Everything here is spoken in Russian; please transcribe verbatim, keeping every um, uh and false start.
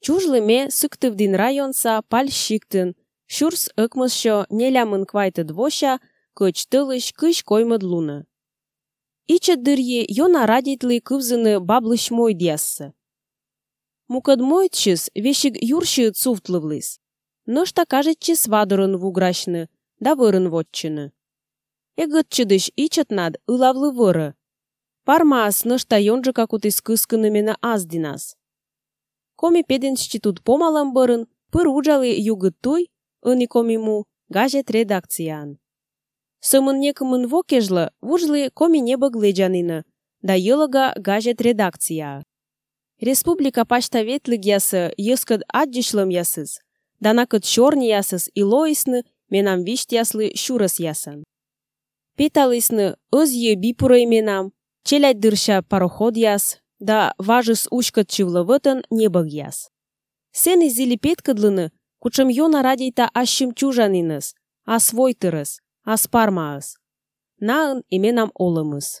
Чужлыме сыктывдин районса паль щиктын, шурс ыкмысшо нелямын квайтыд воща, кыч тылыш кыш коймыд луны. Ичет дырье йона радитлы кывзыны баблыш мой дияссы. Мукад мойтшис вешик юрши цуфтлывлыс. Нышта кажетче свадырын вуграшны, да вырын вотчыны. Эгытчыдыш ичет над ылавлы выры. Пармаас нышта йонжы какутыс кыскынымена аз динас. Коми пединститут помалам бырын, пыр ужалы югыт туй, ыни комиму, газет редакциян. Сымын некымын вокежлы, вужлы коми небо гледжанына, да йылыга газет редакция. Республика паштаветлык ясы йыскыд аддишлым ясыз, да накыт чорни ясыз и лоисны менам вишт яслы шурас ясан. Петалысны ыз е бипурай менам, челядь дырша пароход яс, да важыс ушкыт чывлы вытын небог яс. Сен изили петкыдлыны, кучым йона радейта ашшым чужаниныз, ас войтырыз, ас пармаыз. Наын именам олымыз.